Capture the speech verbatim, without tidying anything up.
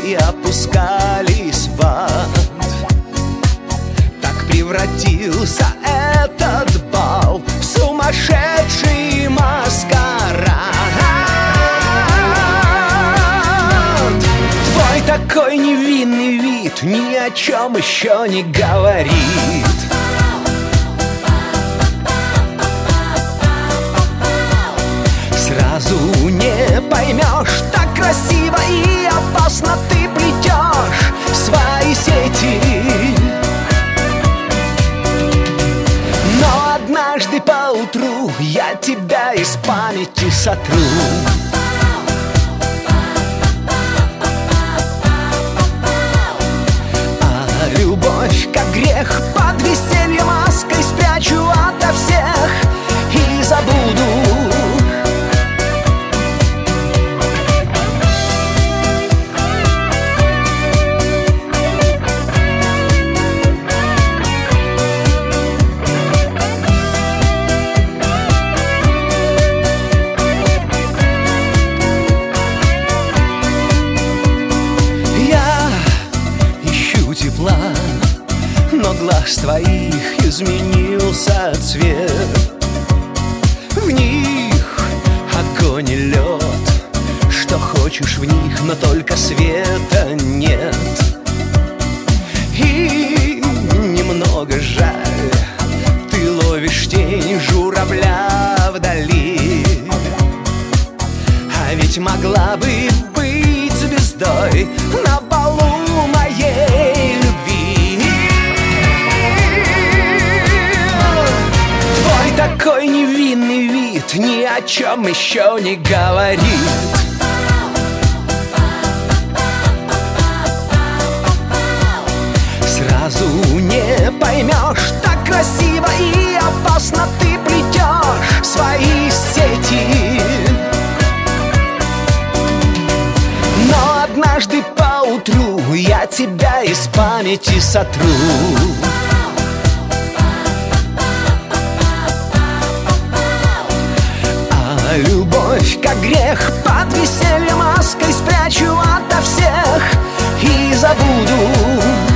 и опускались в ад. Так превратился этот бал в сумасшедший маскарад. Твой такой невинный вид ни о чем еще не говорит. Сразу не поймешь, так красиво и опасно ты плетешь свои сети. Но однажды поутру я тебя из памяти сотру. А любовь, как грех, под веселье маской спрячу ото всех и забуду. Но глаз твоих изменился цвет. В них огонь и лед, что хочешь в них, но только света нет. И немного жаль, ты ловишь тень журавля вдали. А ведь могла бы быть звездой на балу моей любви. Твой такой невинный вид ни о чем еще не говорит. Сразу не поймешь, так красиво и опасно ты плетешь свои сети. Но однажды поутру я тебя из памяти сотру. А любовь, как грех, под веселье маской спрячу ото всех и забуду.